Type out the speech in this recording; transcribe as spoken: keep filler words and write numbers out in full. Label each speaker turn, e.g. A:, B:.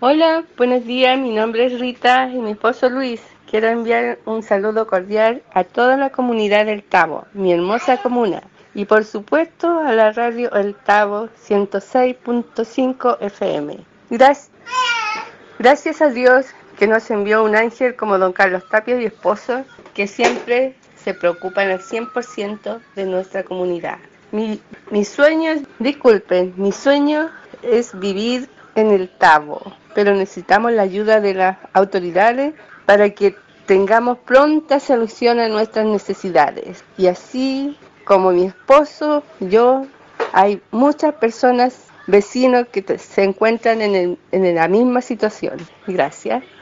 A: Hola, buenos días, mi nombre es Rita y mi esposo Luis. Quiero enviar un saludo cordial a toda la comunidad del Tabo, mi hermosa comuna, y por supuesto a la radio El Tabo ciento seis punto cinco F M. Gracias, gracias a Dios que nos envió un ángel como don Carlos Tapia y esposo, que siempre se preocupan al cien por ciento de nuestra comunidad. Mi, mi sueño, disculpen, mi sueño es vivir en el Tabo, pero necesitamos la ayuda de las autoridades para que tengamos pronta solución a nuestras necesidades. Y así como mi esposo, yo, hay muchas personas, vecinos que se encuentran en, el, en la misma situación. Gracias.